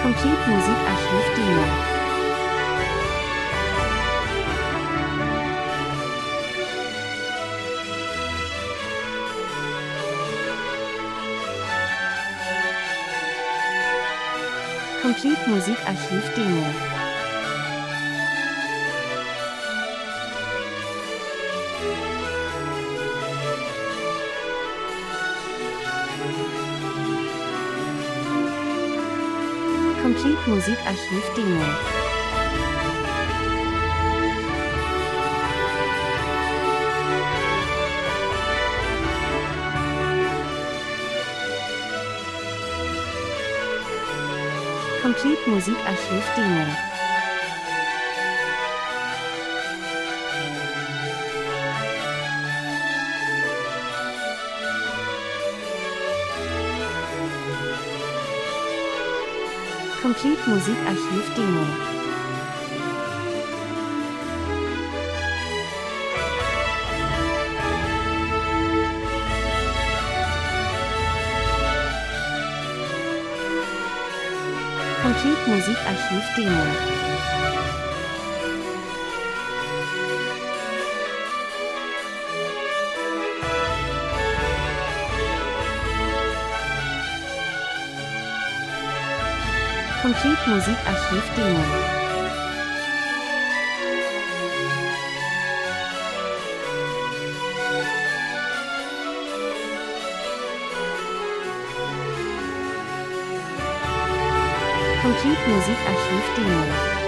Complete Musikarchiv Demo. Complete Musikarchiv Demo. Complete Musikarchiv Demo. Complete Musikarchiv Demo. Complete Musikarchiv Demo. Complete Musikarchiv Demo. Complete Musikarchiv Demo. Complete Musikarchiv Demo.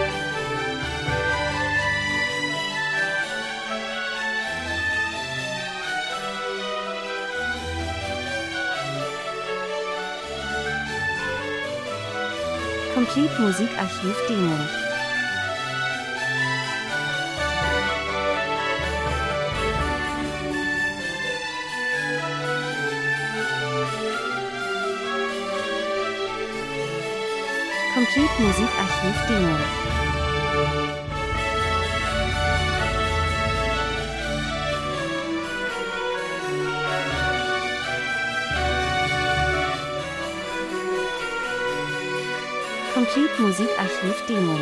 Complete Musikarchiv Demo. Complete Musikarchiv Demo. Complete Musikarchiv Demo.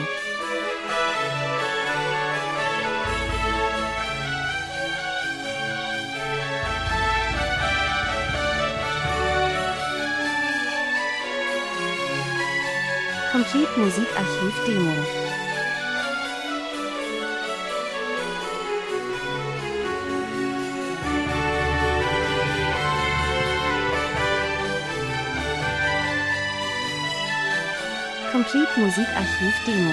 Complete Musikarchiv Demo. Complete Musikarchiv Demo.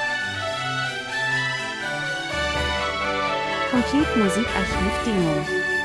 Complete Musikarchiv Demo.